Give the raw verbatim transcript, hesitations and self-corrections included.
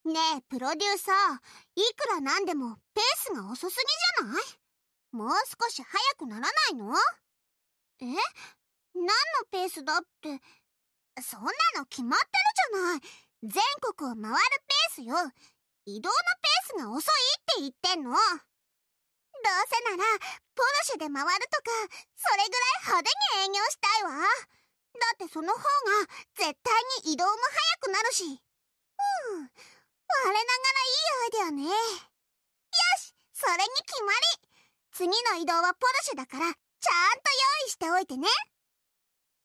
ねえ、プロデューサー、いくらなんでもペースが遅すぎじゃない？もう少し速くならないの？え？何のペースだって。そんなの決まってるじゃない。全国を回るペースよ。移動のペースが遅いって言ってんの。どうせならポルシェで回るとか、それぐらい派手に営業したいわ。だってその方が絶対に移動も速くなるし。うん、我ながらいいアイデアね。よし、それに決まり。次の移動はポルシェだからちゃんと用意しておいてね。